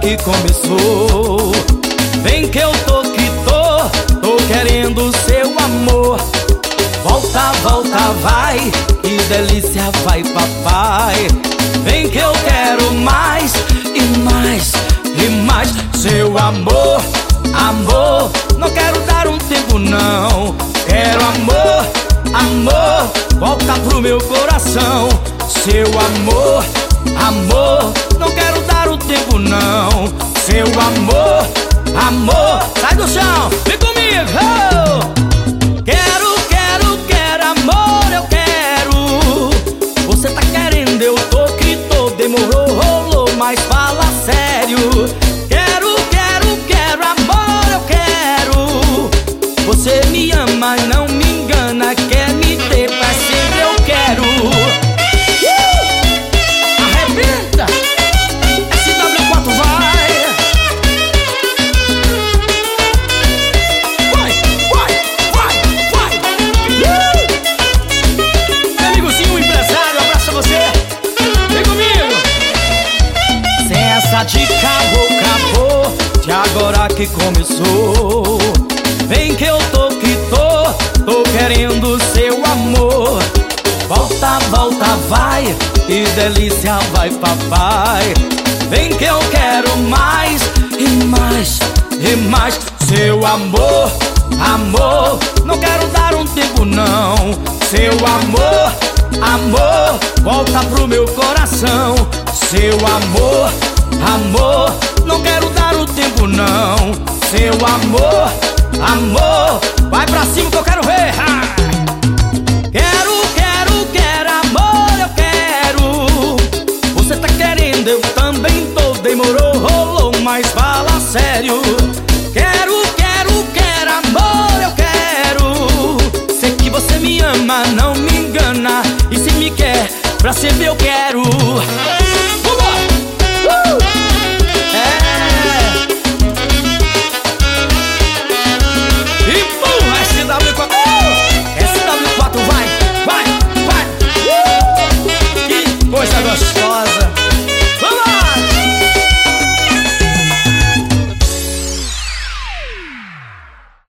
que começou. Vem que eu tô querendo seu amor. Volta, volta, vai, que delícia, vai papai. Vem que eu quero mais e mais e mais seu amor, amor. Não quero dar um tempo não. Quero amor, amor. Volta pro meu coração. Seu amor, amor. Não quero dar um tempo não. Seu amor, amor. Sai do chão, vem comigo. Quero, quero, quero amor, eu quero. Você tá querendo, eu tô que tô. Demorou, rolou, mas fala sério. Quero, quero, quero amor, eu quero. Você me ama, não me engana. Quer me ter pra sempre, eu quero. Arrebenta! SW4 vai! Vai, vai, vai, vai! Meu amigozinho empresário, abraça você. Vem comigo! Sem essa de acabou, acabou. De agora que começou. Vem que eu tô querendo seu amor. Volta, volta, vai, que delícia, vai papai. Vem que eu quero mais e mais e mais seu amor, amor. Não quero dar um tempo não. Seu amor, amor. Volta pro meu coração. Seu amor, amor. Não quero dar um tempo não. Seu amor, amor. Vai pra cima que eu quero ver. Quero, quero, quero amor, eu quero. Você tá querendo, eu também tô. Demorou, rolou, mas fala sério. Quero, quero, quero amor, eu quero. Sei que você me ama, não me engana. E se me quer, pra sempre eu quero.